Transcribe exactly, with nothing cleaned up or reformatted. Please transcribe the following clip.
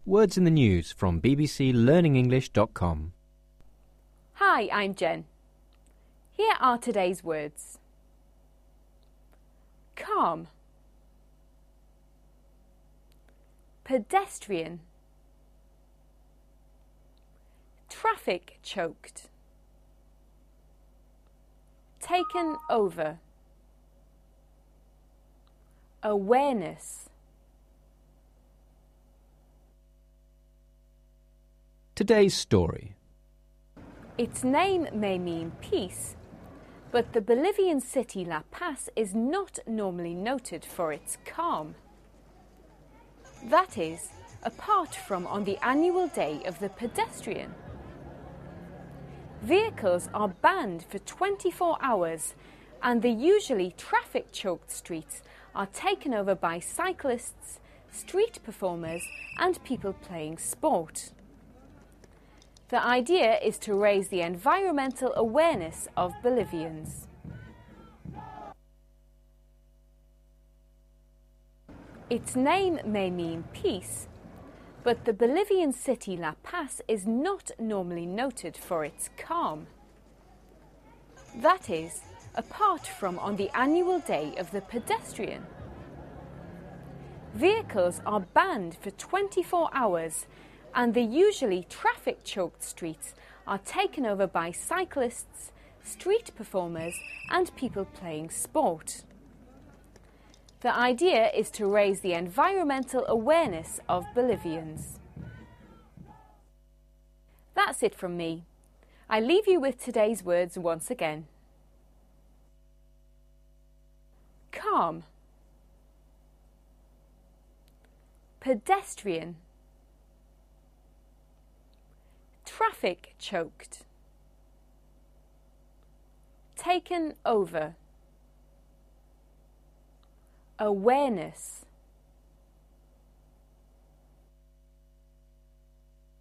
Words in the News from b b c learning english dot com. Hi, I'm Jen. Here are today's words. Calm, pedestrian, traffic choked, taken over, awareness. Today's story. Its name may mean peace, but the Bolivian city La Paz is not normally noted for its calm. That is, apart from on the annual day of the pedestrian. Vehicles are banned for twenty-four hours, and the usually traffic-choked streets are taken over by cyclists, street performers, and people playing sport. The idea is to raise the environmental awareness of Bolivians. Its name may mean peace, but the Bolivian city La Paz is not normally noted for its calm. That is, apart from on the annual day of the pedestrian. Vehicles are banned for twenty-four hours, and the usually traffic-choked streets are taken over by cyclists, street performers, and people playing sport. The idea is to raise the environmental awareness of Bolivians. That's it from me. I leave you with today's words once again. Calm, pedestrian, traffic choked, taken over, awareness.